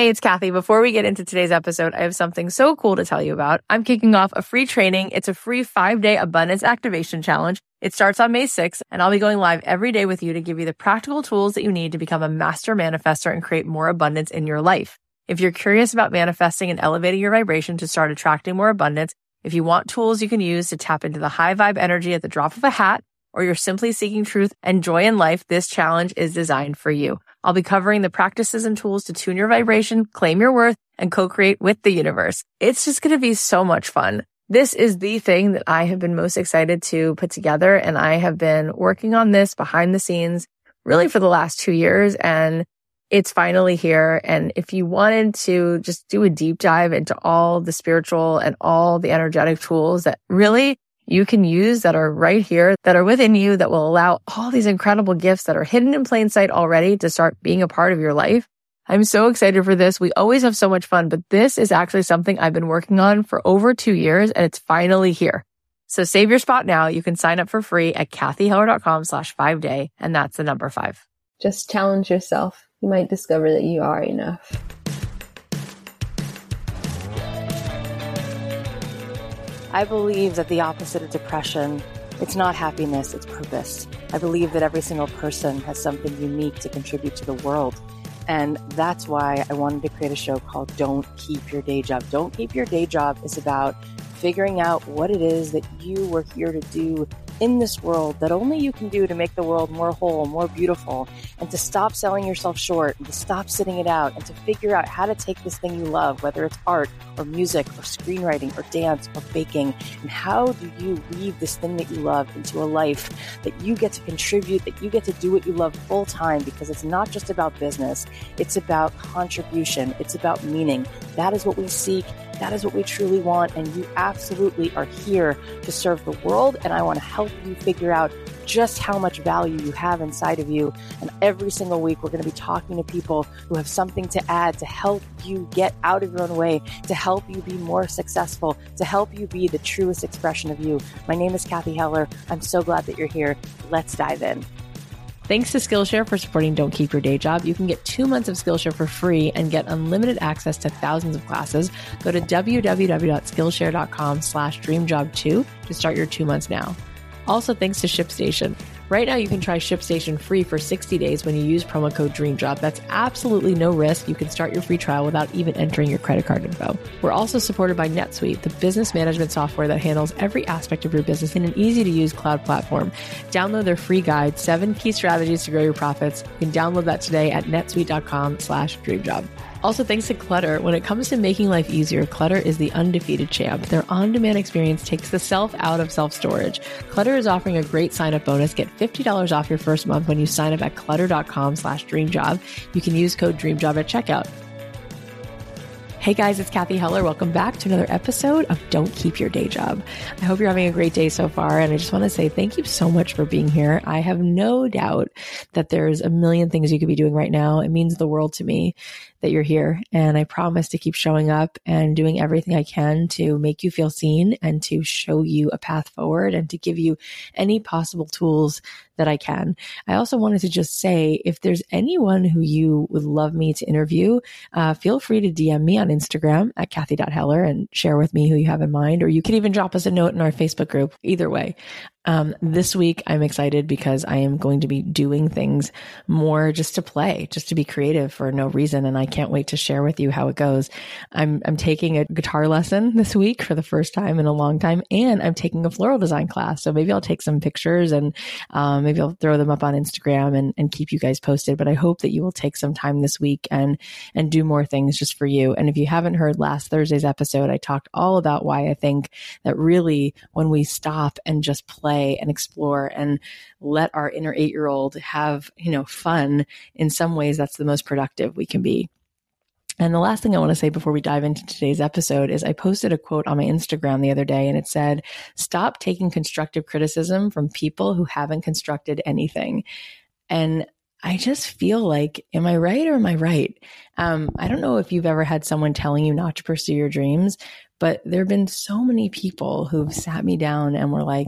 Hey, it's Kathy. Before we get into today's episode, I have something so cool to tell you about. I'm kicking off a free training. It's a free 5-day abundance activation challenge. It starts on May 6th, and I'll be going live every day with you to give you the practical tools that you need to become a master manifestor and create more abundance in your life. If you're curious about manifesting and elevating your vibration to start attracting more abundance, if you want tools you can use to tap into the high vibe energy at the drop of a hat, or you're simply seeking truth and joy in life, this challenge is designed for you. I'll be covering the practices and tools to tune your vibration, claim your worth, and co-create with the universe. It's just going to be so much fun. This is the thing that I have been most excited to put together, and I have been working on this behind the scenes really for the last 2 years, and it's finally here. And if you wanted to just do a deep dive into all the spiritual and all the energetic tools that really you can use that are right here, that are within you, that will allow all these incredible gifts that are hidden in plain sight already to start being a part of your life. I'm so excited for this. We always have so much fun, but this is actually something I've been working on for over 2 years, and it's finally here. So save your spot now. You can sign up for free at kathyheller.com/5day, and that's the number 5. Just challenge yourself. You might discover that you are enough. I believe that the opposite of depression, it's not happiness, it's purpose. I believe that every single person has something unique to contribute to the world. And that's why I wanted to create a show called Don't Keep Your Day Job. Don't Keep Your Day Job is about figuring out what it is that you were here to do in this world that only you can do to make the world more whole, more beautiful, and to stop selling yourself short, and to stop sitting it out, and to figure out how to take this thing you love, whether it's art or music or screenwriting or dance or baking, and how do you weave this thing that you love into a life that you get to contribute, that you get to do what you love full time, because it's not just about business, it's about contribution, it's about meaning. That is what we seek. That is what we truly want, and you absolutely are here to serve the world, and I want to help you figure out just how much value you have inside of you. And every single week, we're going to be talking to people who have something to add to help you get out of your own way, to help you be more successful, to help you be the truest expression of you. My name is Kathy Heller. I'm so glad that you're here. Let's dive in. Thanks to Skillshare for supporting Don't Keep Your Day Job. You can get 2 months of Skillshare for free and get unlimited access to thousands of classes. Go to www.skillshare.com/dreamjob2 to start your 2 months now. Also, thanks to ShipStation. Right now, you can try ShipStation free for 60 days when you use promo code DREAMJOB. That's absolutely no risk. You can start your free trial without even entering your credit card info. We're also supported by NetSuite, the business management software that handles every aspect of your business in an easy-to-use cloud platform. Download their free guide, 7 Key Strategies to Grow Your Profits. You can download that today at netsuite.com/dreamjob. Also, thanks to Clutter. When it comes to making life easier, Clutter is the undefeated champ. Their on-demand experience takes the self out of self-storage. Clutter is offering a great sign-up bonus. Get $50 off your first month when you sign up at clutter.com/dreamjob. You can use code DREAMJOB at checkout. Hey guys, it's Kathy Heller. Welcome back to another episode of Don't Keep Your Day Job. I hope you're having a great day so far. And I just want to say thank you so much for being here. I have no doubt that there's a million things you could be doing right now. It means the world to me that you're here. And I promise to keep showing up and doing everything I can to make you feel seen and to show you a path forward and to give you any possible tools that I can. I also wanted to just say, if there's anyone who you would love me to interview, feel free to DM me on Instagram at Kathy.Heller and share with me who you have in mind, or you can even drop us a note in our Facebook group. Either way. This week, I'm excited because I am going to be doing things more just to play, just to be creative for no reason. And I can't wait to share with you how it goes. I'm taking a guitar lesson this week for the first time in a long time, and I'm taking a floral design class. So maybe I'll take some pictures and maybe I'll throw them up on Instagram and keep you guys posted. But I hope that you will take some time this week and do more things just for you. And if you haven't heard last Thursday's episode, I talked all about why I think that really when we stop and just play and explore and let our inner 8-year-old have, fun, in some ways, that's the most productive we can be. And the last thing I want to say before we dive into today's episode is I posted a quote on my Instagram the other day, and it said, "Stop taking constructive criticism from people who haven't constructed anything." And I just feel like, am I right or am I right? I don't know if you've ever had someone telling you not to pursue your dreams, but there have been so many people who've sat me down and were like,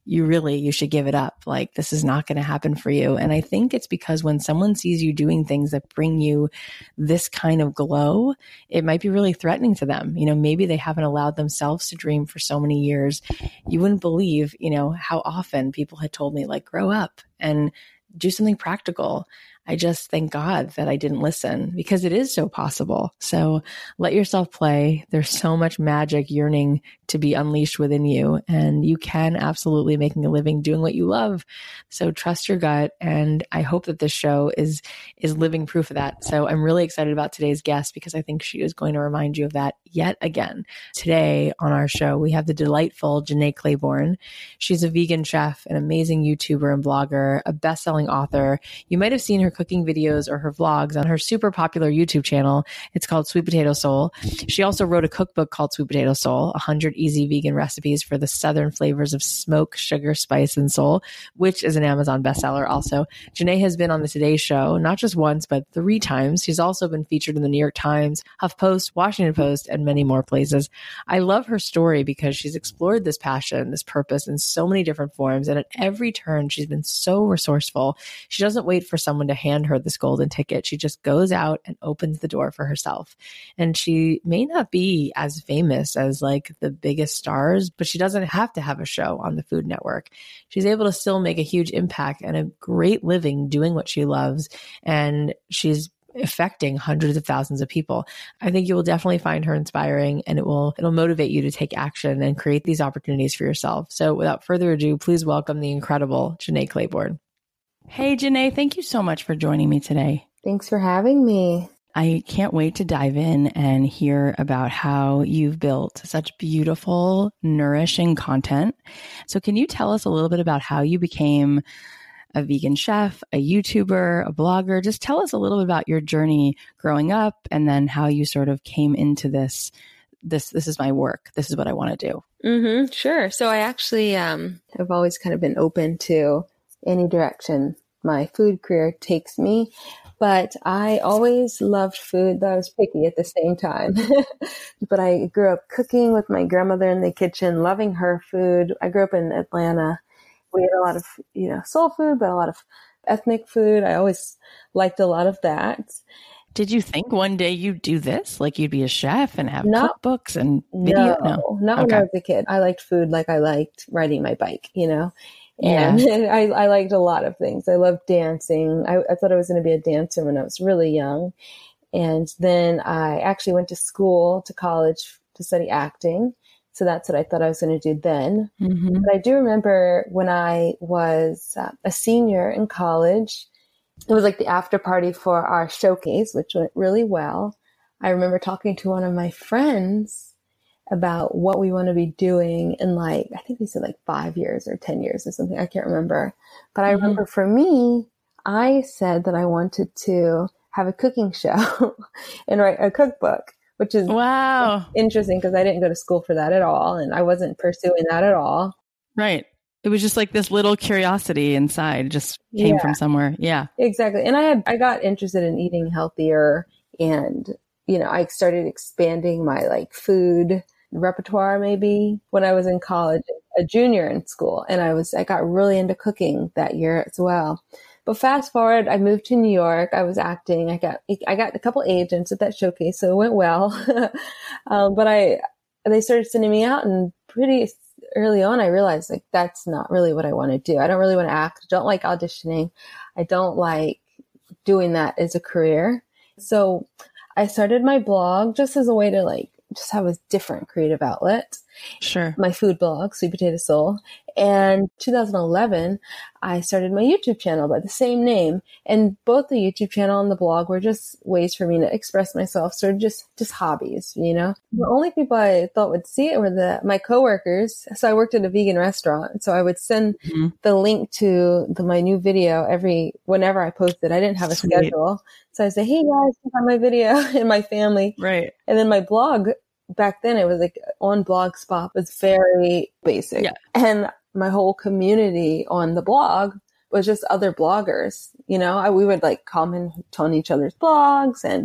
you should give it up. Like, this is not going to happen for you. And I think it's because when someone sees you doing things that bring you this kind of glow, it might be really threatening to them. Maybe they haven't allowed themselves to dream for so many years. You wouldn't believe, how often people had told me, like, grow up and do something practical. I just thank God that I didn't listen, because it is so possible. So let yourself play. There's so much magic yearning to be unleashed within you, and you can absolutely making a living doing what you love. So trust your gut. And I hope that this show is living proof of that. So I'm really excited about today's guest, because I think she is going to remind you of that yet again. Today on our show, we have the delightful Jenné Claiborne. She's a vegan chef, an amazing YouTuber and blogger, a best-selling author. You might have seen her cooking videos or her vlogs on her super popular YouTube channel. It's called Sweet Potato Soul. She also wrote a cookbook called Sweet Potato Soul, 100 easy vegan recipes for the southern flavors of smoke, sugar, spice, and soul, which is an Amazon bestseller also. Jenné has been on the Today Show, not just once, but 3 times. She's also been featured in the New York Times, HuffPost, Washington Post, and many more places. I love her story because she's explored this passion, this purpose in so many different forms. And at every turn, she's been so resourceful. She doesn't wait for someone to hand her this golden ticket. She just goes out and opens the door for herself. And she may not be as famous as like the biggest stars, but she doesn't have to have a show on the Food Network. She's able to still make a huge impact and a great living doing what she loves. And she's affecting hundreds of thousands of people. I think you will definitely find her inspiring, and it'll motivate you to take action and create these opportunities for yourself. So without further ado, please welcome the incredible Jenné Claiborne. Hey, Jenné, thank you so much for joining me today. Thanks for having me. I can't wait to dive in and hear about how you've built such beautiful, nourishing content. So can you tell us a little bit about how you became a vegan chef, a YouTuber, a blogger? Just tell us a little bit about your journey growing up, and then how you sort of came into this is my work. This is what I want to do. Sure. So I actually have always kind of been open to any direction my food career takes me. But I always loved food, though I was picky at the same time. But I grew up cooking with my grandmother in the kitchen, loving her food. I grew up in Atlanta. We had a lot of, soul food, but a lot of ethnic food. I always liked a lot of that. Did you think one day you'd do this? Like you'd be a chef and have cookbooks and video? No, not when I was a kid. I liked food like I liked riding my bike, And I liked a lot of things. I loved dancing. I thought I was going to be a dancer when I was really young. And then I actually went to college to study acting. So that's what I thought I was going to do then. Mm-hmm. But I do remember when I was a senior in college, it was like the after party for our showcase, which went really well. I remember talking to one of my friends about what we want to be doing in I think we said 5 years or 10 years or something. I can't remember. But I remember for me, I said that I wanted to have a cooking show and write a cookbook, which is interesting because I didn't go to school for that at all. And I wasn't pursuing that at all. Right. It was just like this little curiosity inside just came from somewhere. Yeah, exactly. And I got interested in eating healthier, and, I started expanding my food repertoire maybe when I was in college, a junior in school. And I got really into cooking that year as well. But fast forward, I moved to New York. I was acting. I got a couple agents at that showcase, so it went well. But they started sending me out, and pretty early on, I realized that's not really what I want to do. I don't really want to act. I don't like auditioning. I don't like doing that as a career. So I started my blog just as a way to just have a different creative outlet. Sure. My food blog, Sweet Potato Soul. And 2011, I started my YouTube channel by the same name. And both the YouTube channel and the blog were just ways for me to express myself, sort of just hobbies, The only people I thought would see it were my coworkers. So I worked at a vegan restaurant. So I would send the link to my new video whenever I posted. I didn't have a schedule. So I'd say, hey guys, check out my video, and my family. Right. And then my blog, back then it was on Blogspot, was very basic. Yeah. And my whole community on the blog was just other bloggers. We would comment on each other's blogs, and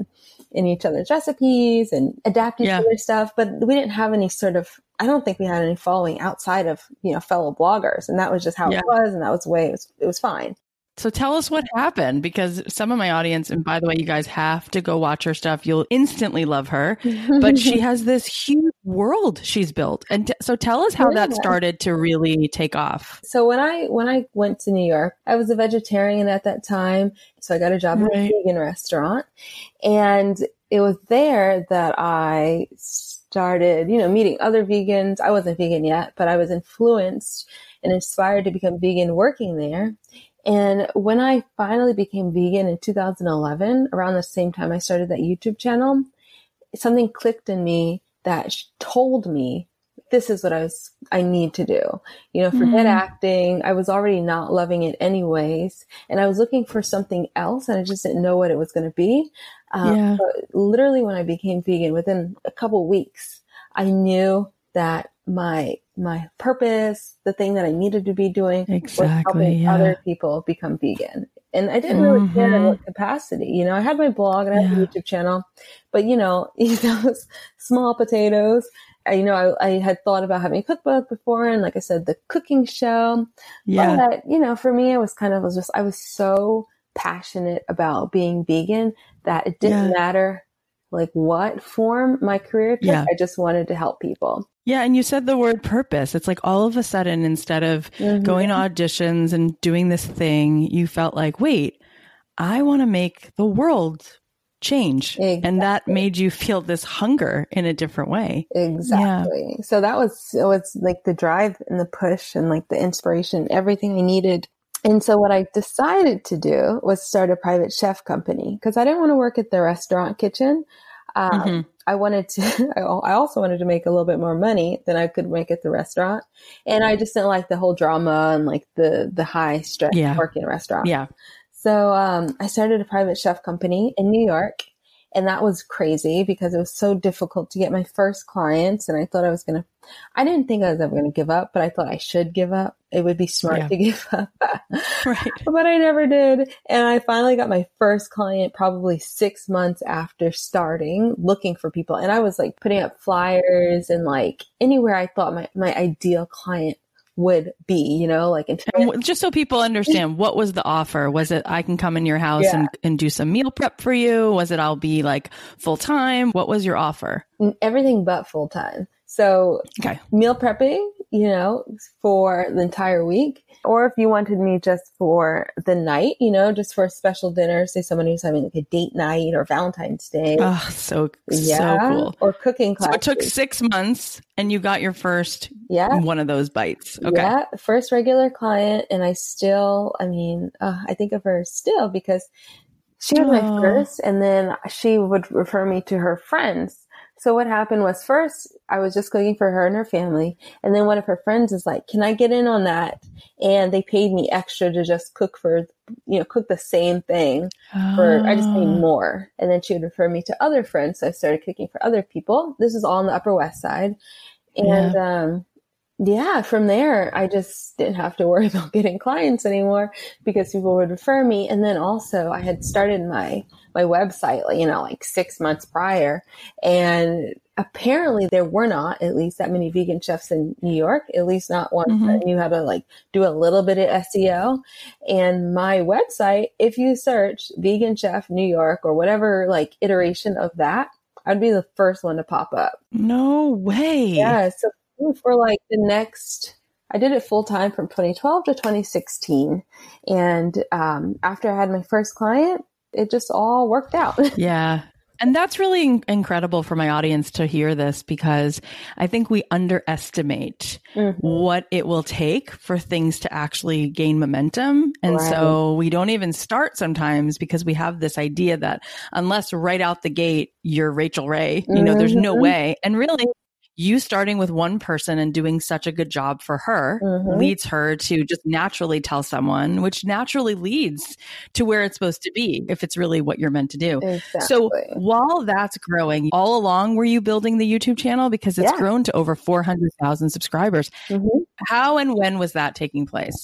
in each other's recipes and adapt each other's stuff. But we didn't have any sort of, I don't think we had any following outside of, fellow bloggers. And that was just how it was. And that was the way it was fine. So tell us what happened, because some of my audience, and by the way, you guys have to go watch her stuff. You'll instantly love her, but she has this huge world she's built. And so tell us how that started to really take off. So when I went to New York, I was a vegetarian at that time. So I got a job in a vegan restaurant, and it was there that I started, meeting other vegans. I wasn't vegan yet, but I was influenced and inspired to become vegan working there. And when I finally became vegan in 2011, around the same time I started that YouTube channel, something clicked in me that told me this is what I need to do. Forget acting. I was already not loving it anyways. And I was looking for something else, and I just didn't know what it was going to be. But literally when I became vegan, within a couple weeks, I knew that my purpose, the thing that I needed to be doing was helping other people become vegan. And I didn't really care in what capacity. I had my blog and I had a YouTube channel, but those small potatoes. I had thought about having a cookbook before, and like I said, the cooking show. But for me, I was so passionate about being vegan that it didn't matter like what form my career took. I just wanted to help people. Yeah. And you said the word purpose. It's like all of a sudden, instead of going to auditions and doing this thing, you felt like, wait, I want to make the world change. Exactly. And that made you feel this hunger in a different way. Exactly. Yeah. So it was like the drive and the push and like the inspiration, everything I needed. And so what I decided to do was start a private chef company, because I didn't want to work at the restaurant kitchen. I also wanted to make a little bit more money than I could make at the restaurant. And I just didn't like the whole drama and like the high stress work in a restaurant. Yeah. So, I started a private chef company in New York, and that was crazy because it was so difficult to get my first clients. And I thought I didn't think I was ever going to give up, but I thought I should give up. It would be smart to give up. Right. But I never did. And I finally got my first client probably 6 months after starting looking for people. And I was like putting up flyers and like anywhere I thought my ideal client would be, and just so people understand, what was the offer? Was it, I can come in your house and do some meal prep for you? Was it, I'll be like full time? What was your offer? Everything but full time. So meal prepping, for the entire week. Or if you wanted me just for the night, just for a special dinner, say someone who's having like a date night or Valentine's Day. Oh, so cool. Or cooking classes. So it took 6 months and you got your first one of those bites. Okay. Yeah, first regular client. And I still, I think of her still because she was my first, and then she would refer me to her friends. So what happened was, first I was just cooking for her and her family. And then one of her friends is like, can I get in on that? And they paid me extra to just cook cook the same thing I just paid more. And then she would refer me to other friends. So I started cooking for other people. This is all on the Upper West Side. And, from there, I just didn't have to worry about getting clients anymore because people would refer me. And then also I had started my website, like 6 months prior. And apparently there were not at least that many vegan chefs in New York, at least not one that knew how to do a little bit of SEO. And my website, if you search vegan chef New York or whatever iteration of that, I'd be the first one to pop up. No way. Yeah. So for the next, I did it full time from 2012 to 2016. And after I had my first client, it just all worked out. Yeah. And that's really incredible for my audience to hear this, because I think we underestimate what it will take for things to actually gain momentum. And so we don't even start sometimes because we have this idea that unless right out the gate, you're Rachel Ray, there's no way. And really, you starting with one person and doing such a good job for her leads her to just naturally tell someone, which naturally leads to where it's supposed to be if it's really what you're meant to do. Exactly. So while that's growing, all along were you building the YouTube channel? Because it's grown to over 400,000 subscribers. How and when was that taking place?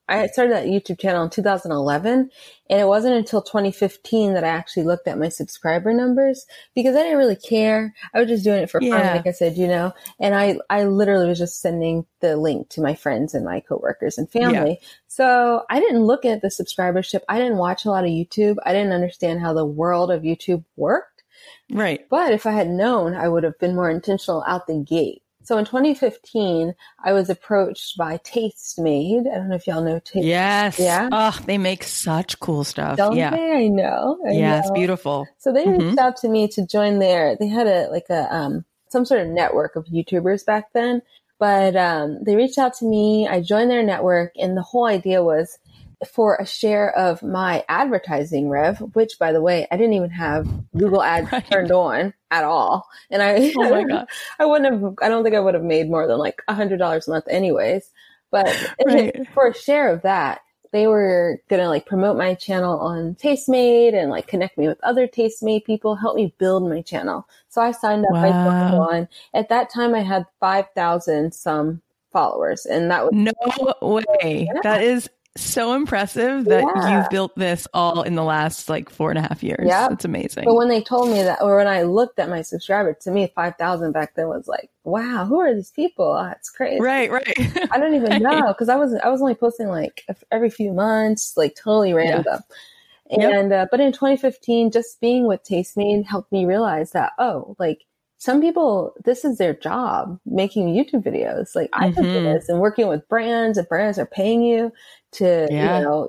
I started that YouTube channel in 2011, and it wasn't until 2015 that I actually looked at my subscriber numbers because I didn't really care. I was just doing it for fun, like I said, and I literally was just sending the link to my friends and my coworkers and family. Yeah. So I didn't look at the subscribership. I didn't watch a lot of YouTube. I didn't understand how the world of YouTube worked. Right. But if I had known, I would have been more intentional out the gate. So in 2015, I was approached by Tastemade. I don't know if y'all know Tastemade. Yes. Yeah. Oh, they make such cool stuff. Don't they? I know. It's beautiful. So they reached out to me to join they had some sort of network of YouTubers back then, but they reached out to me. I joined their network, and the whole idea was for a share of my advertising rev, which, by the way, I didn't even have Google Ads turned on at all. And oh my God. I don't think I would have made more than like $100 a month anyways. But for a share of that, they were going to like promote my channel on Tastemade and like connect me with other Tastemade people, help me build my channel. So I signed up. I joined on. At that time, I had 5,000 some followers, and that was no way. Yeah. That is so impressive that you've built this all in the last like 4.5 years. Yeah. It's amazing. But when they told me that, or when I looked at my subscriber, to me, 5,000 back then was like, wow, who are these people? That's crazy. Right. I don't even know. Cause I was only posting like every few months, like totally random. Yeah. And, but in 2015, just being with Tastemade helped me realize that, like, some people, this is their job, making YouTube videos. Like I could do this, and working with brands, and brands are paying you to,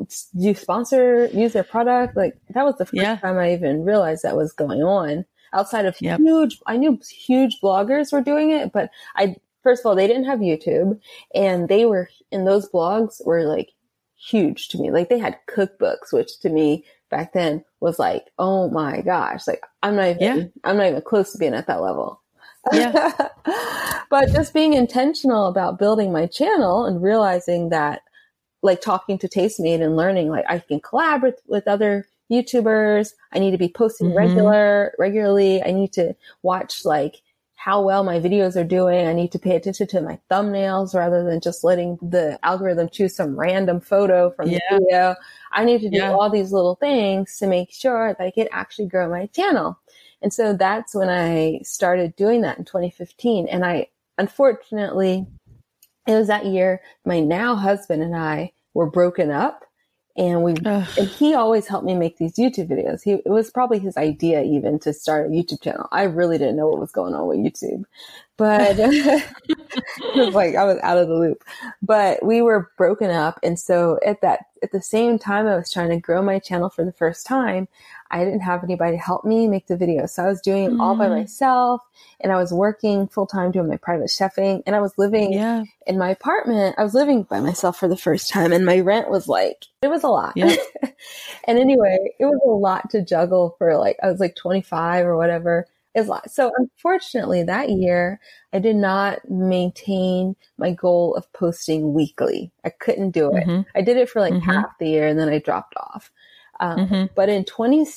use their product. Like that was the first time I even realized that was going on outside of I knew huge bloggers were doing it, but first of all, they didn't have YouTube, and those blogs were like huge to me. Like they had cookbooks, which to me back then was like, oh my gosh, like I'm not even close to being at that level. Yeah. But just being intentional about building my channel and realizing that, like talking to Tastemade and learning, like I can collaborate with other YouTubers. I need to be posting regularly. I need to watch like how well my videos are doing. I need to pay attention to my thumbnails rather than just letting the algorithm choose some random photo from the video. I need to do all these little things to make sure that I can actually grow my channel. And so that's when I started doing that in 2015. And unfortunately, it was that year my now husband and I were broken up. And he always helped me make these YouTube videos. It was probably his idea even to start a YouTube channel. I really didn't know what was going on with YouTube, but it was like I was out of the loop. But we were broken up, and so at the same time I was trying to grow my channel for the first time, I didn't have anybody to help me make the videos. So I was doing it all by myself, and I was working full time doing my private chefing, and I was living in my apartment. I was living by myself for the first time, and my rent was like, it was a lot. Yeah. And anyway, it was a lot to juggle for I was like 25 or whatever. It was a lot. So unfortunately that year I did not maintain my goal of posting weekly. I couldn't do it. I did it for like half the year, and then I dropped off. But in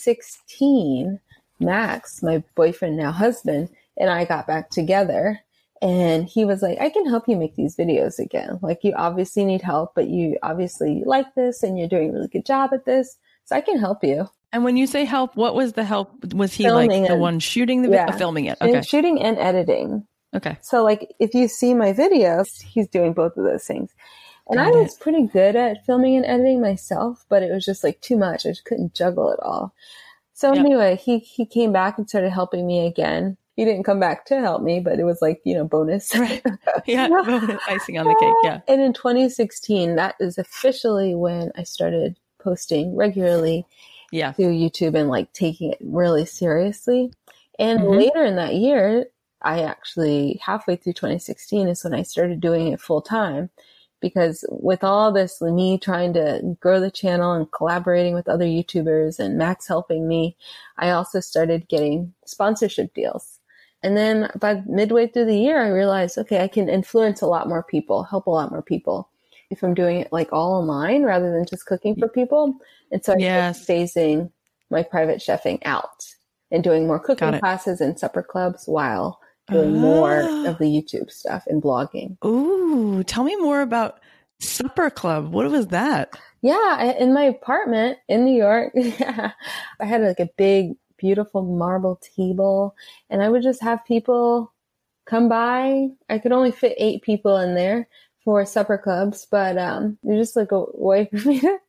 2016, Max, my boyfriend, now husband, and I got back together, and he was like, I can help you make these videos again. Like you obviously need help, but you obviously like this and you're doing a really good job at this. So I can help you. And when you say help, what was the help? Was he filming like the one shooting the video, filming it? Okay. And shooting and editing. Okay. So like if you see my videos, he's doing both of those things. And I was pretty good at filming and editing myself, but it was just like too much. I just couldn't juggle it all. So anyway, he came back and started helping me again. He didn't come back to help me, but it was like, bonus. Right. Yeah. Bonus icing on the cake. Yeah. And in 2016, that is officially when I started posting regularly to YouTube and like taking it really seriously. And later in that year, I actually halfway through 2016 is when I started doing it full time. Because with all this, me trying to grow the channel and collaborating with other YouTubers and Max helping me, I also started getting sponsorship deals. And then by midway through the year, I realized, okay, I can influence a lot more people, help a lot more people if I'm doing it like all online rather than just cooking for people. And so I started phasing my private chefing out and doing more cooking classes and supper clubs while doing more of the YouTube stuff and blogging. Ooh, tell me more about Supper Club. What was that? Yeah, in my apartment in New York, yeah, I had like a big, beautiful marble table, and I would just have people come by. I could only fit 8 people in there for supper clubs, but they're just like a way for me to,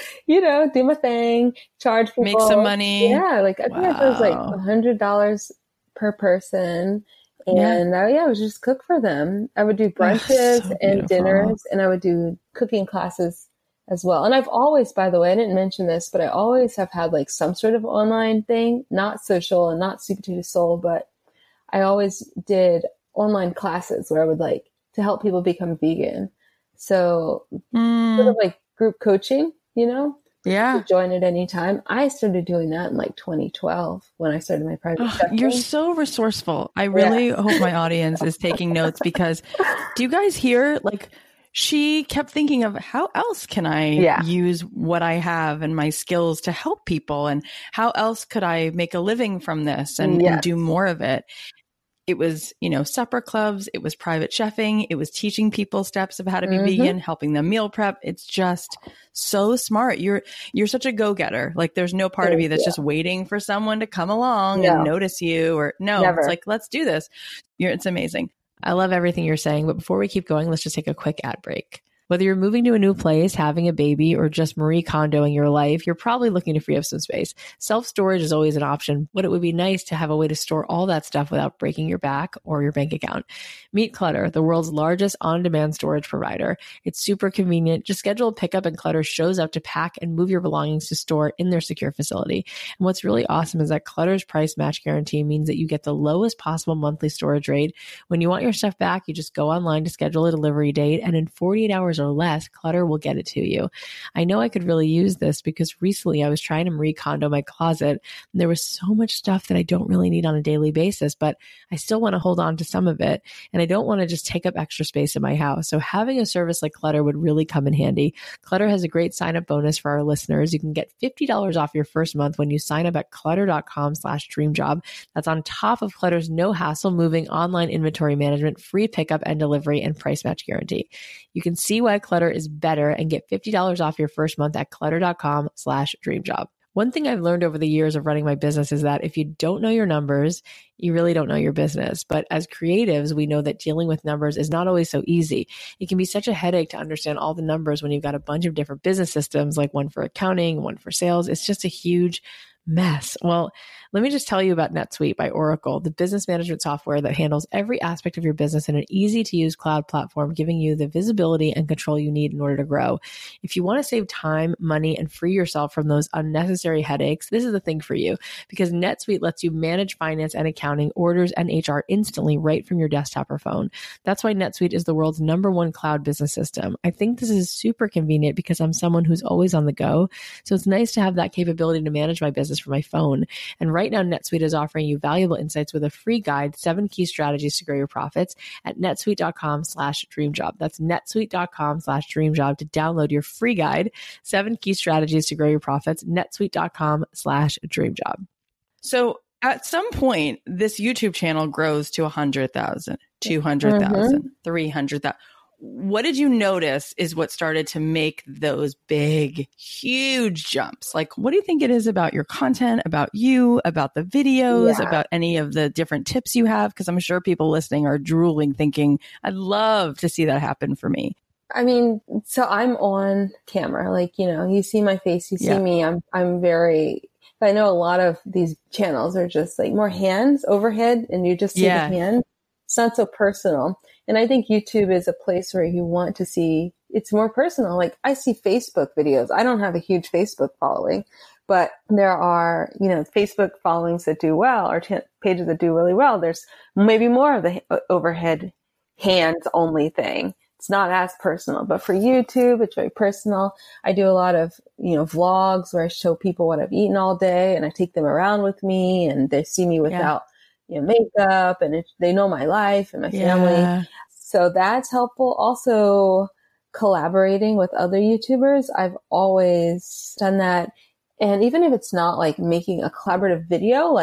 do my thing, charge people. Make some money. Yeah, like I think it was like $100 per person. And I would just cook for them. I would do brunches and dinners, and I would do cooking classes as well. And I've always, by the way, I didn't mention this, but I always have had like some sort of online thing, not social and not Sweet Potato Soul, but I always did online classes where I would like to help people become vegan. So sort of like group coaching, Yeah. You could join at any time. I started doing that in like 2012 when I started my private chef. You're so resourceful. I really hope my audience is taking notes, because do you guys hear, like, she kept thinking of how else can I use what I have and my skills to help people, and how else could I make a living from this and do more of it. It was, supper clubs. It was private chefing. It was teaching people steps of how to be vegan, helping them meal prep. It's just so smart. You're such a go-getter. Like there's no part of you that's just waiting for someone to come along and notice you, or it's like, let's do this. It's amazing. I love everything you're saying. But before we keep going, let's just take a quick ad break. Whether you're moving to a new place, having a baby, or just Marie Kondoing your life, you're probably looking to free up some space. Self-storage is always an option, but it would be nice to have a way to store all that stuff without breaking your back or your bank account. Meet Clutter, the world's largest on-demand storage provider. It's super convenient. Just schedule a pickup and Clutter shows up to pack and move your belongings to store in their secure facility. And what's really awesome is that Clutter's price match guarantee means that you get the lowest possible monthly storage rate. When you want your stuff back, you just go online to schedule a delivery date, and in 48 hours or less, Clutter will get it to you. I know I could really use this because recently I was trying to Marie Kondo my closet, and there was so much stuff that I don't really need on a daily basis, but I still want to hold on to some of it, and I don't want to just take up extra space in my house. So having a service like Clutter would really come in handy. Clutter has a great sign-up bonus for our listeners. You can get $50 off your first month when you sign up at clutter.com/dreamjob. That's on top of Clutter's no hassle moving online inventory management, free pickup and delivery, and price match guarantee. You can see why Clutter is better and get $50 off your first month at clutter.com/dreamjob. One thing I've learned over the years of running my business is that if you don't know your numbers, you really don't know your business. But as creatives, we know that dealing with numbers is not always so easy. It can be such a headache to understand all the numbers when you've got a bunch of different business systems, like one for accounting, one for sales. It's just a huge mess. Well, let me just tell you about NetSuite by Oracle, the business management software that handles every aspect of your business in an easy-to-use cloud platform, giving you the visibility and control you need in order to grow. If you want to save time, money, and free yourself from those unnecessary headaches, this is the thing for you, because NetSuite lets you manage finance and accounting, orders, and HR instantly right from your desktop or phone. That's why NetSuite is the world's #1 cloud business system. I think this is super convenient because I'm someone who's always on the go, so it's nice to have that capability to manage my business from my phone. And right now, NetSuite is offering you valuable insights with a free guide, 7 key strategies to grow your profits, at netsuite.com/dreamjob. That's netsuite.com/dreamjob to download your free guide, 7 key strategies to grow your profits, netsuite.com/dreamjob. So at some point, this YouTube channel grows to 100,000, 200,000, 300,000. What did you notice is what started to make those big, huge jumps? Like, what do you think it is about your content, about you, about the videos, about any of the different tips you have? Because I'm sure people listening are drooling, thinking, I'd love to see that happen for me. I mean, so I'm on camera, like, you see my face, you see me. I'm very, I know a lot of these channels are just like more hands overhead and you just see the hand. It's not so personal. And I think YouTube is a place where you want to see, it's more personal. Like I see Facebook videos. I don't have a huge Facebook following, but there are, Facebook followings that do well, or pages that do really well. There's maybe more of the overhead hands only thing. It's not as personal, but for YouTube, it's very personal. I do a lot of, vlogs where I show people what I've eaten all day and I take them around with me and they see me without makeup, and they know my life and my family. So that's helpful. Also collaborating with other YouTubers. I've always done that. And even if it's not like making a collaborative video, like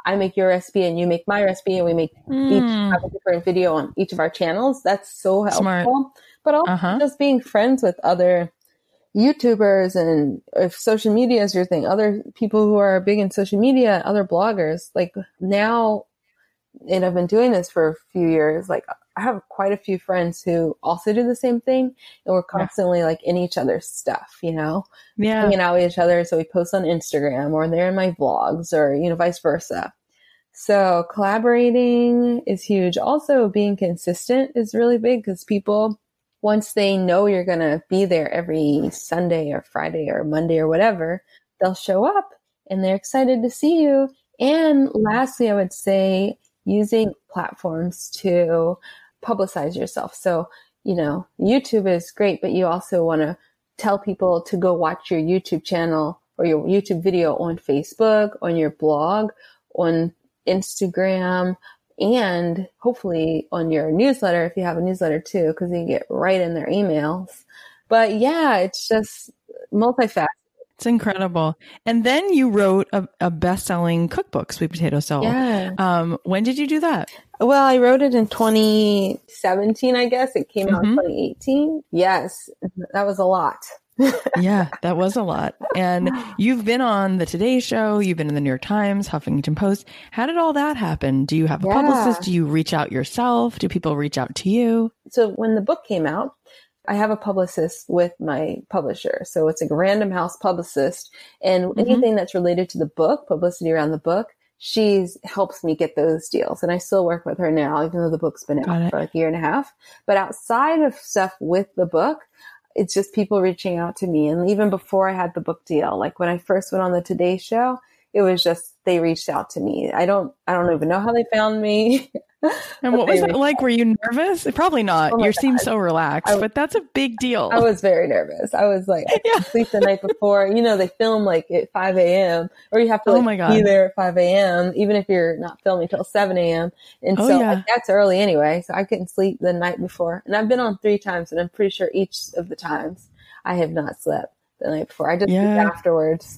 I make your recipe and you make my recipe and we make each have a different video on each of our channels. That's so helpful. Smart. But also just being friends with other YouTubers, and if social media is your thing, other people who are big in social media, other bloggers, like now, and I've been doing this for a few years, like I have quite a few friends who also do the same thing, and we're constantly like in each other's stuff, hanging out with each other. So we post on Instagram, or they're in my vlogs, or, vice versa. So collaborating is huge. Also being consistent is really big, because people, once they know you're going to be there every Sunday or Friday or Monday or whatever, they'll show up and they're excited to see you. And lastly, I would say using platforms to publicize yourself. So, YouTube is great, but you also want to tell people to go watch your YouTube channel or your YouTube video on Facebook, on your blog, on Instagram, and hopefully on your newsletter, if you have a newsletter too, because you get right in their emails. But yeah, it's just multifaceted. It's incredible. And then you wrote a best-selling cookbook, Sweet Potato Soul. Yeah. When did you do that? Well, I wrote it in 2017, I guess. It came out in 2018. Yes, that was a lot. Yeah, that was a lot. And you've been on the Today Show, you've been in the New York Times, Huffington Post. How did all that happen? Do you have a publicist? Do you reach out yourself? Do people reach out to you? So when the book came out, I have a publicist with my publisher. So it's a Random House publicist, and anything that's related to the book, publicity around the book, she helps me get those deals. And I still work with her now, even though the book's been out for like a year and a half. But outside of stuff with the book, it's just people reaching out to me. And even before I had the book deal, like when I first went on the Today Show, it was just, they reached out to me. I don't even know how they found me. And what was it like? Were you nervous? Probably not. You seem so relaxed, but that's a big deal. I was very nervous. I was like, I couldn't sleep the night before. They film like at 5 a.m. or you have to be there at 5 a.m. even if you're not filming till 7 a.m. And that's early anyway. So I couldn't sleep the night before. And I've been on 3 times, and I'm pretty sure each of the times I have not slept the night before. I just sleep afterwards.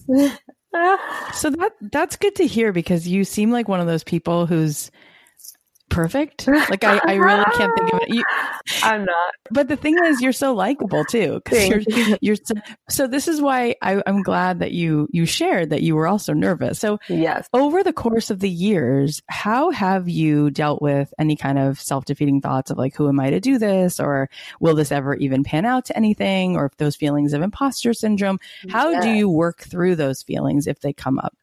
So that's good to hear, because you seem like one of those people who's perfect. Like I really can't think of it. I'm not. But the thing is, you're so likable too. You're so this is why I'm glad that you shared that you were also nervous. So yes, over the course of the years, how have you dealt with any kind of self-defeating thoughts of like, who am I to do this? Or will this ever even pan out to anything? Or if those feelings of imposter syndrome, how do you work through those feelings if they come up?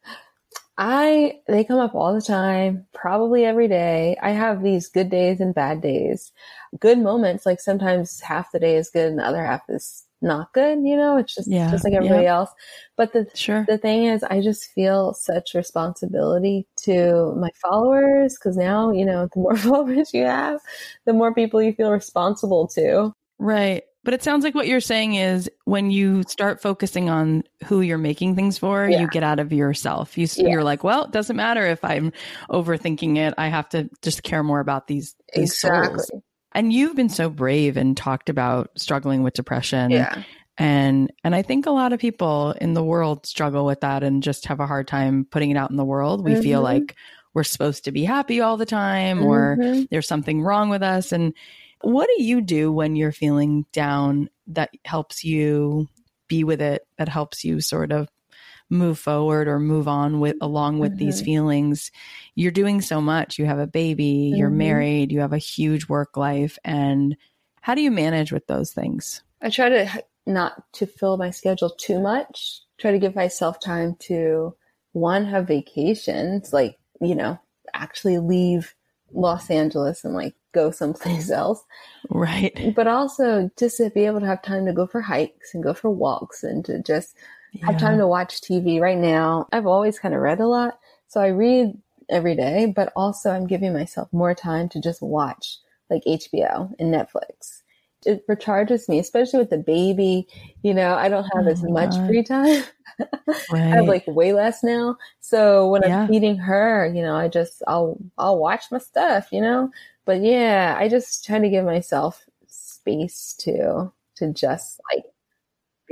They come up all the time, probably every day. I have these good days and bad days. Good moments, like sometimes half the day is good and the other half is not good. It's just like everybody else. But the thing is, I just feel such responsibility to my followers, because now, the more followers you have, the more people you feel responsible to. Right. But it sounds like what you're saying is when you start focusing on who you're making things for, you get out of yourself. You're like, well, it doesn't matter if I'm overthinking it. I have to just care more about these souls. And you've been so brave and talked about struggling with depression. Yeah. And I think a lot of people in the world struggle with that and just have a hard time putting it out in the world. We feel like we're supposed to be happy all the time, or there's something wrong with us. And what do you do when you're feeling down that helps you be with it, that helps you sort of move forward or move on along with these feelings? You're doing so much. You have a baby, you're married, you have a huge work life. And how do you manage with those things? I try to not to fill my schedule too much. Try to give myself time to, one, have vacations, like, actually leave Los Angeles and like go someplace else. Right. But also just to be able to have time to go for hikes and go for walks and to just have time to watch TV. Right now, I've always kind of read a lot. So I read every day, but also I'm giving myself more time to just watch like HBO and Netflix. It recharges me, especially with the baby. I don't have as much free time. I have like way less now. So when I'm feeding her, I'll watch my stuff, But yeah, I just try to give myself space to just like be.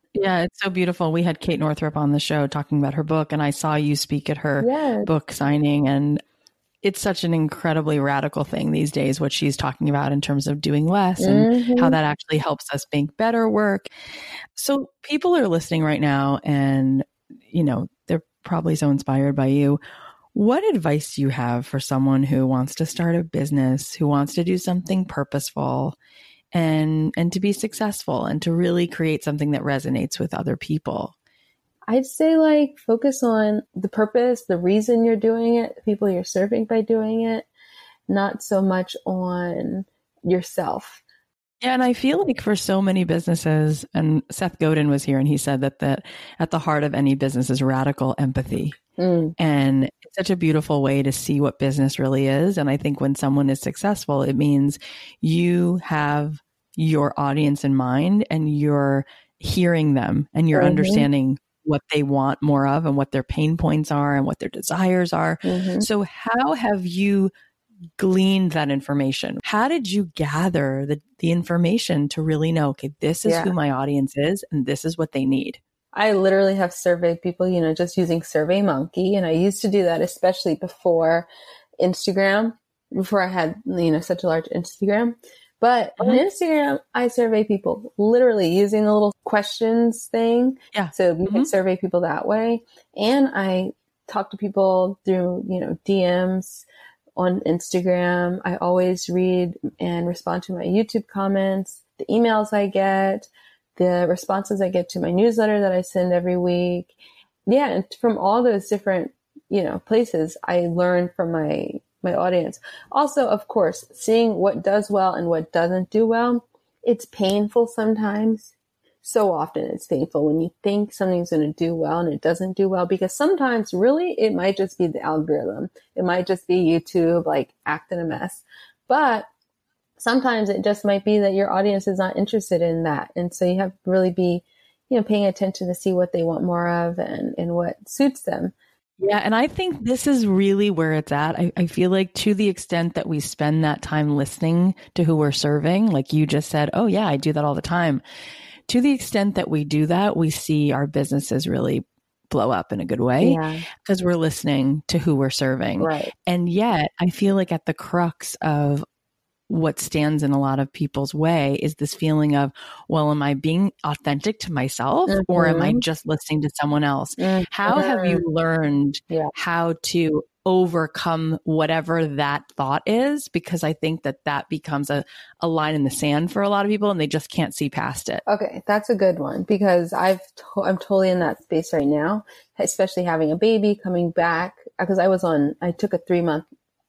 Yeah, it's so beautiful. We had Kate Northrup on the show talking about her book, and I saw you speak at her book signing, and it's such an incredibly radical thing these days, what she's talking about in terms of doing less and how that actually helps us make better work. So people are listening right now and, you know, they're probably so inspired by you. What advice do you have for someone who wants to start a business, who wants to do something purposeful and to be successful and to really create something that resonates with other people? I'd say like focus on the purpose, the reason you're doing it, the people you're serving by doing it, not so much on yourself. Yeah. And I feel like for so many businesses, and Seth Godin was here and he said that at the heart of any business is radical empathy. And it's such a beautiful way to see what business really is. And I think when someone is successful, it means you have your audience in mind and you're hearing them and you're understanding what they want more of and what their pain points are and what their desires are. So how have you gleaned that information? How did you gather the information to really know, okay, this is who my audience is and this is what they need? I literally have surveyed people, you know, just using SurveyMonkey. And I used to do that, especially before Instagram, before I had, you know, such a large Instagram. But on Instagram, I survey people literally using the little questions thing. Yeah. So you can survey people that way. And I talk to people through, you know, DMs on Instagram. I always read and respond to my YouTube comments, the emails I get, the responses I get to my newsletter that I send every week. Yeah. And from all those different, you know, places, I learn from my audience. Also, of course, seeing what does well and what doesn't do well. It's painful sometimes. So often it's painful when you think something's going to do well and it doesn't do well, because sometimes really it might just be the algorithm. It might just be YouTube like acting a mess. But sometimes it just might be that your audience is not interested in that. And so you have to really be, you know, paying attention to see what they want more of and what suits them. Yeah. And I think this is really where it's at. I feel like to the extent that we spend that time listening to who we're serving, like you just said, oh yeah, I do that all the time. To the extent that we do that, we see our businesses really blow up in a good way because we're listening to who we're serving. Right. And yet I feel like at the crux of what stands in a lot of people's way is this feeling of, well, am I being authentic to myself or am I just listening to someone else? How have you learned how to overcome whatever that thought is? Because I think that becomes a line in the sand for a lot of people and they just can't see past it. Okay. That's a good one because I'm totally in that space right now, especially having a baby coming back because I took a 3-month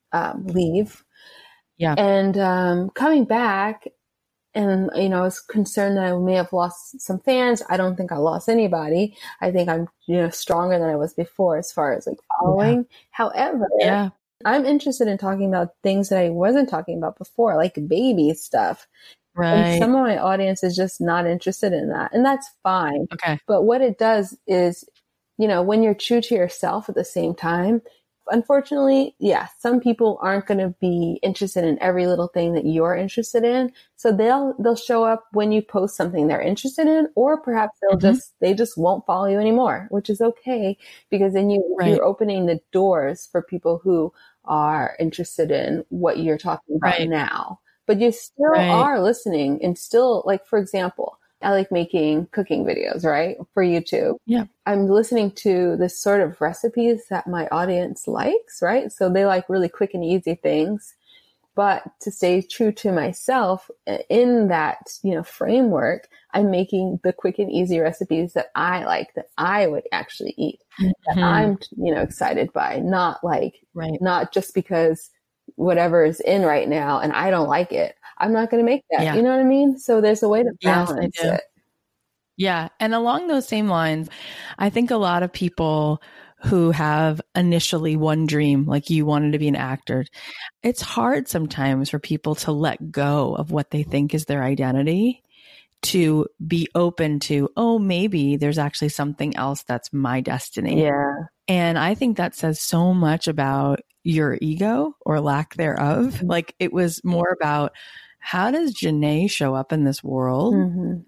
leave. Yeah. And coming back and, you know, I was concerned that I may have lost some fans. I don't think I lost anybody. I think I'm, you know, stronger than I was before as far as like following. However, I'm interested in talking about things that I wasn't talking about before, like baby stuff. Right. And some of my audience is just not interested in that. And that's fine. Okay. But what it does is, you know, when you're true to yourself at the same time, unfortunately, some people aren't going to be interested in every little thing that you're interested in. So they'll show up when you post something they're interested in, or perhaps they just won't follow you anymore, which is okay because then you're opening the doors for people who are interested in what you're talking about now. But you still are listening and still, like, for example, I like making cooking videos, right? For YouTube. Yeah. I'm listening to this sort of recipes that my audience likes, right? So they like really quick and easy things. But to stay true to myself in that, you know, framework, I'm making the quick and easy recipes that I like, that I would actually eat, that I'm, you know, excited by, not not just because whatever is in right now and I don't like it. I'm not going to make that. You know what I mean? So there's a way to balance it. Yeah. And along those same lines, I think a lot of people who have initially one dream, like you wanted to be an actor, it's hard sometimes for people to let go of what they think is their identity, to be open to, oh, maybe there's actually something else that's my destiny. Yeah. And I think that says so much about your ego or lack thereof. Like it was more about, how does Janae show up in this world?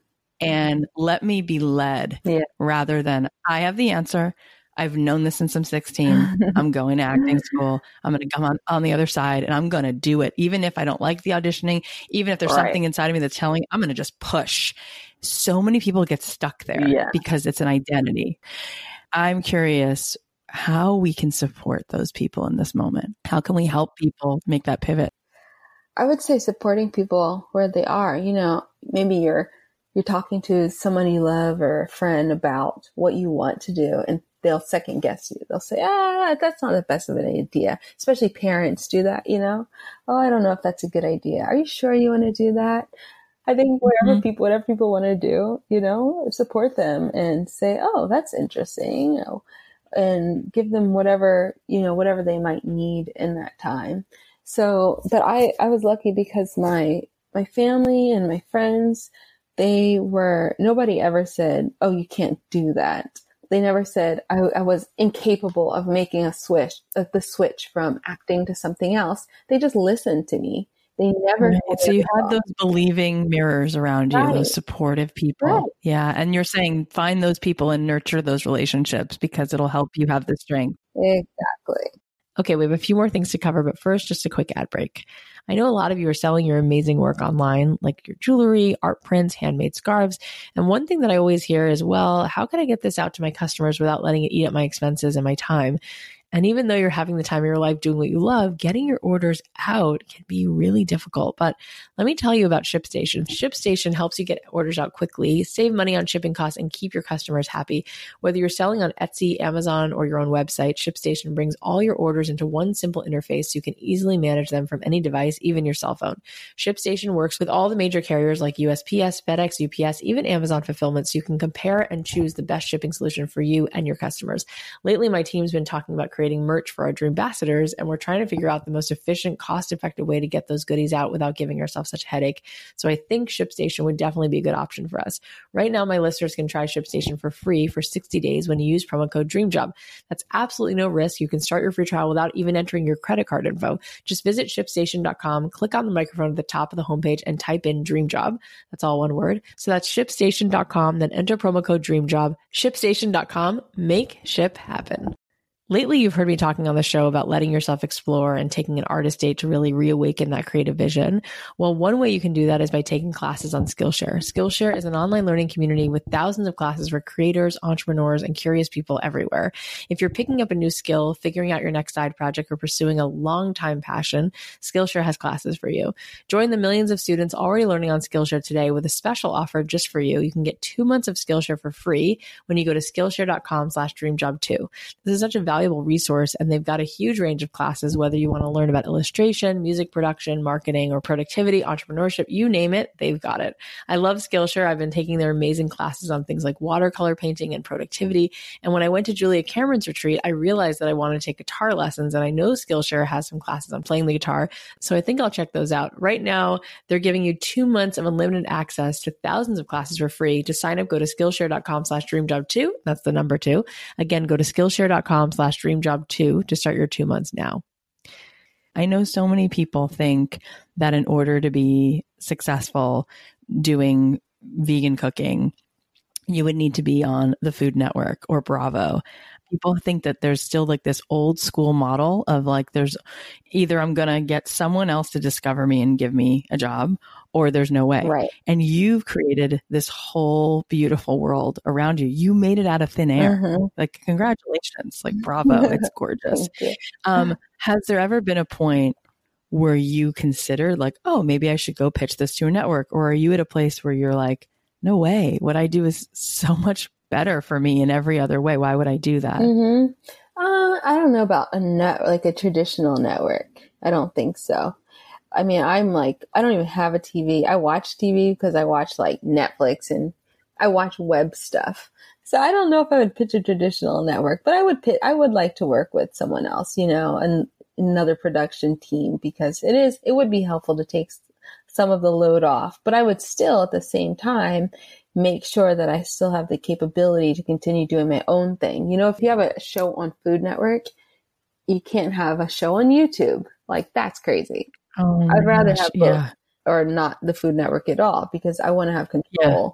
and let me be led rather than I have the answer. I've known this since I'm 16. I'm going to acting school. I'm going to come on the other side and I'm going to do it. Even if I don't like the auditioning, even if there's something inside of me that's telling, I'm going to just push. So many people get stuck there because it's an identity. I'm curious how we can support those people in this moment. How can we help people make that pivot? I would say supporting people where they are. You know, maybe you're talking to someone you love or a friend about what you want to do, and they'll second guess you. They'll say, that's not the best of an idea. Especially parents do that, you know? Oh, I don't know if that's a good idea. Are you sure you want to do that? I think whatever people want to do, you know, support them and say, oh, that's interesting, you know, and give them whatever they might need in that time. So, but I was lucky because my family and my friends, nobody ever said, oh, you can't do that. They never said I was incapable of making the switch from acting to something else. They just listened to me. They never. So you had those believing mirrors around you, those supportive people. Right. Yeah. And you're saying find those people and nurture those relationships because it'll help you have the strength. Exactly. Okay, we have a few more things to cover, but first, just a quick ad break. I know a lot of you are selling your amazing work online, like your jewelry, art prints, handmade scarves. And one thing that I always hear is, well, how can I get this out to my customers without letting it eat up my expenses and my time? And even though you're having the time of your life doing what you love, getting your orders out can be really difficult. But let me tell you about ShipStation. ShipStation helps you get orders out quickly, save money on shipping costs, and keep your customers happy. Whether you're selling on Etsy, Amazon, or your own website, ShipStation brings all your orders into one simple interface so you can easily manage them from any device, even your cell phone. ShipStation works with all the major carriers like USPS, FedEx, UPS, even Amazon Fulfillment, so you can compare and choose the best shipping solution for you and your customers. Lately, my team's been talking about creating merch for our dream ambassadors, and we're trying to figure out the most efficient, cost-effective way to get those goodies out without giving ourselves such a headache. So I think ShipStation would definitely be a good option for us. Right now, my listeners can try ShipStation for free for 60 days when you use promo code DREAMJOB. That's absolutely no risk. You can start your free trial without even entering your credit card info. Just visit ShipStation.com, click on the microphone at the top of the homepage, and type in DREAMJOB. That's all one word. So that's ShipStation.com, then enter promo code DREAMJOB. ShipStation.com. Make ship happen. Lately, you've heard me talking on the show about letting yourself explore and taking an artist date to really reawaken that creative vision. Well, one way you can do that is by taking classes on Skillshare. Skillshare is an online learning community with thousands of classes for creators, entrepreneurs, and curious people everywhere. If you're picking up a new skill, figuring out your next side project, or pursuing a long-time passion, Skillshare has classes for you. Join the millions of students already learning on Skillshare today with a special offer just for you. You can get 2 months of Skillshare for free when you go to Skillshare.com/dreamjob2. This is such a valuable resource, and they've got a huge range of classes, whether you want to learn about illustration, music production, marketing, or productivity, entrepreneurship, you name it, they've got it. I love Skillshare. I've been taking their amazing classes on things like watercolor painting and productivity. And when I went to Julia Cameron's retreat, I realized that I wanted to take guitar lessons, and I know Skillshare has some classes on playing the guitar. So I think I'll check those out. Right now, they're giving you 2 months of unlimited access to thousands of classes for free. To sign up, go to Skillshare.com/dreamjob2. That's the number 2. Again, go to Skillshare.com/dreamjob2 to start your 2 months now. I know so many people think that in order to be successful doing vegan cooking, you would need to be on the Food Network or Bravo. People think that there's still like this old school model of like, there's either I'm going to get someone else to discover me and give me a job, or there's no way. Right. And you've created this whole beautiful world around you. You made it out of thin air. Mm-hmm. Like, congratulations. Like, bravo. It's gorgeous. Has there ever been a point where you considered like, oh, maybe I should go pitch this to a network? Or are you at a place where you're like, no way, what I do is so much better for me in every other way. Why would I do that? Mm-hmm. I don't know about like a traditional network. I don't think so. I mean, I don't even have a TV. I watch TV because I watch like Netflix and I watch web stuff. So I don't know if I would pitch a traditional network, but I would like to work with someone else, you know, and another production team, because it would be helpful to take some of the load off, but I would still at the same time make sure that I still have the capability to continue doing my own thing. You know, if you have a show on Food Network, you can't have a show on YouTube. Like, that's crazy. I'd rather have both, or not the Food Network at all, because I want to have control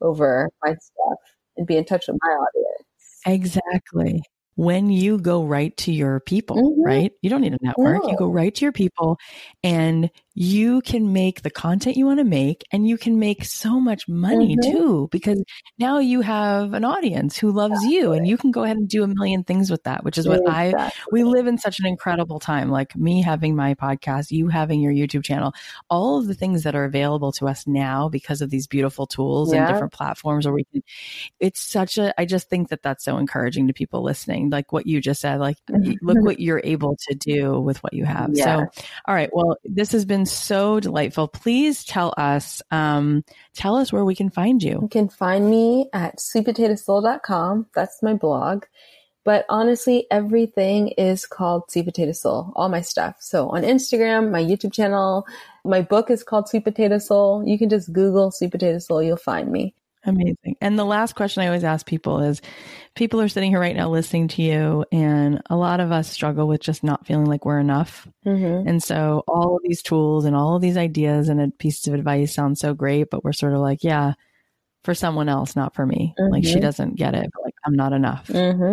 over my stuff and be in touch with my audience. Exactly. When you go right to your people, right? You don't need a network. No. You go right to your people and you can make the content you want to make, and you can make so much money too, because now you have an audience who loves you, and you can go ahead and do a million things with that, which is what we live in such an incredible time. Like me having my podcast, you having your YouTube channel, all of the things that are available to us now because of these beautiful tools and different platforms where we can, I just think that that's so encouraging to people listening. Like what you just said, like look what you're able to do with what you have. So, all right. Well, this has been so delightful. Please tell us where we can find you. You can find me at sweetpotatosoul.com. That's my blog. But honestly, everything is called Sweet Potato Soul, all my stuff. So on Instagram, my YouTube channel, my book is called Sweet Potato Soul. You can just Google Sweet Potato Soul. You'll find me. Amazing. And the last question I always ask people is, people are sitting here right now listening to you, and a lot of us struggle with just not feeling like we're enough. And so all of these tools and all of these ideas and pieces of advice sound so great, but we're sort of like, yeah, for someone else, not for me. Like she doesn't get it, but like I'm not enough.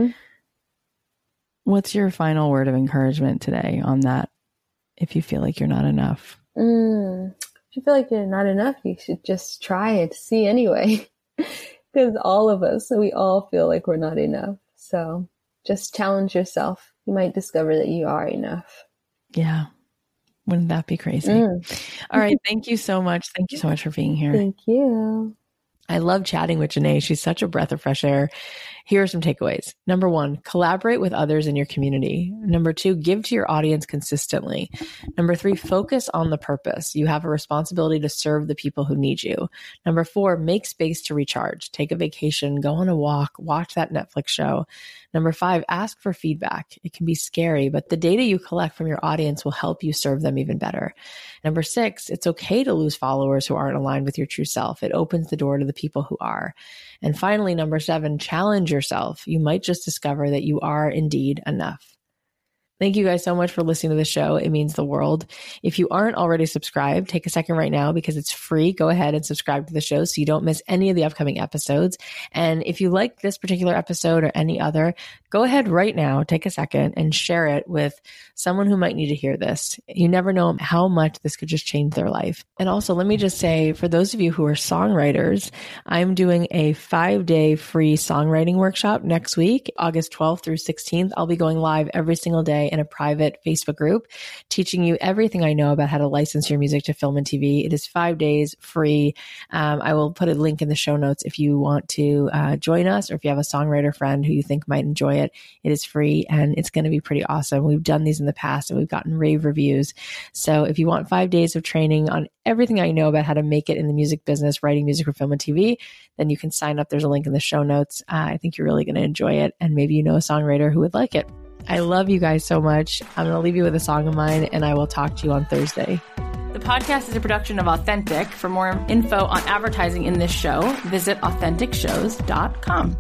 What's your final word of encouragement today on that? If you feel like you're not enough. If you feel like you're not enough, you should just try it, see anyway. Because all of us, we all feel like we're not enough. So just challenge yourself. You might discover that you are enough. Yeah. Wouldn't that be crazy? All right. Thank you so much. Thank you so much for being here. Thank you. I love chatting with Janae. She's such a breath of fresh air. Here are some takeaways. Number 1, collaborate with others in your community. Number 2, give to your audience consistently. Number 3, focus on the purpose. You have a responsibility to serve the people who need you. Number 4, make space to recharge. Take a vacation, go on a walk, watch that Netflix show. Number 5, ask for feedback. It can be scary, but the data you collect from your audience will help you serve them even better. Number 6, it's okay to lose followers who aren't aligned with your true self. It opens the door to the people who are. And finally, number 7, challenge yourself. You might just discover that you are indeed enough. Thank you guys so much for listening to the show. It means the world. If you aren't already subscribed, take a second right now because it's free. Go ahead and subscribe to the show so you don't miss any of the upcoming episodes. And if you like this particular episode or any other, go ahead right now, take a second and share it with someone who might need to hear this. You never know how much this could just change their life. And also, let me just say, for those of you who are songwriters, I'm doing a 5-day free songwriting workshop next week, August 12th through 16th. I'll be going live every single day in a private Facebook group, teaching you everything I know about how to license your music to film and TV. It is 5 days free. I will put a link in the show notes if you want to join us, or if you have a songwriter friend who you think might enjoy it. It is free and it's going to be pretty awesome. We've done these in the past and we've gotten rave reviews. So if you want 5 days of training on everything I know about how to make it in the music business, writing music for film and TV, then you can sign up. There's a link in the show notes. I think you're really going to enjoy it. And maybe you know a songwriter who would like it. I love you guys so much. I'm going to leave you with a song of mine, and I will talk to you on Thursday. The podcast is a production of Authentic. For more info on advertising in this show, visit AuthenticShows.com.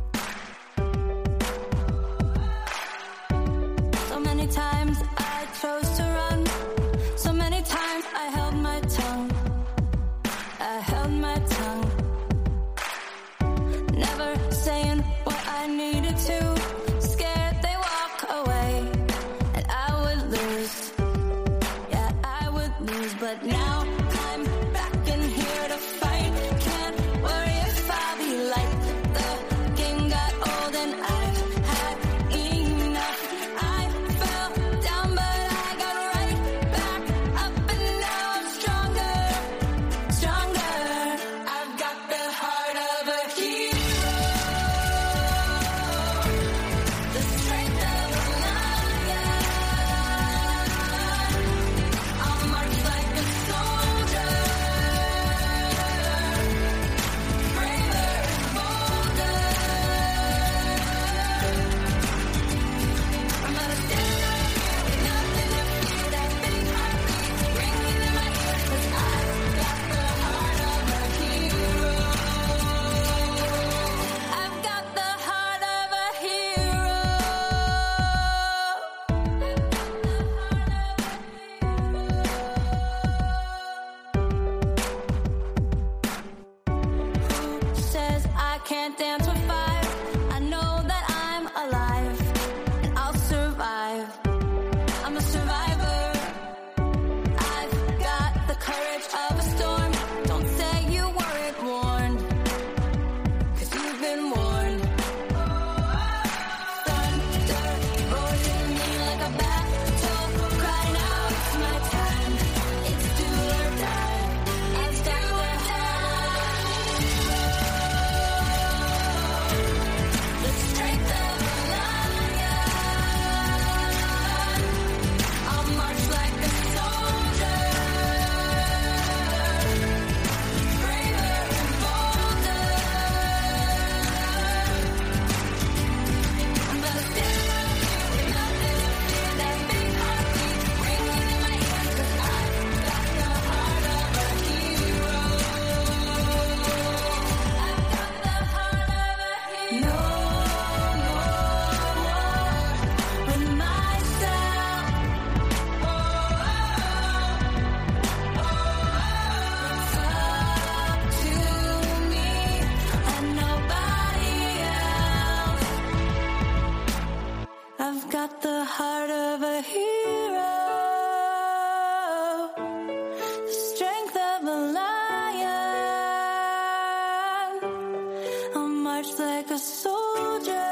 So many times I chose to run. So many times I held my tongue. I held my tongue. Never saying what I needed to. But now I'm back in here to fight. Can't worry if I'll be like the game got old and I've had enough. I fell down but I got right back up and now I'm stronger, stronger. I've got the heart of a hero, the strength of a lion. I'll march like a soldier. march like a soldier.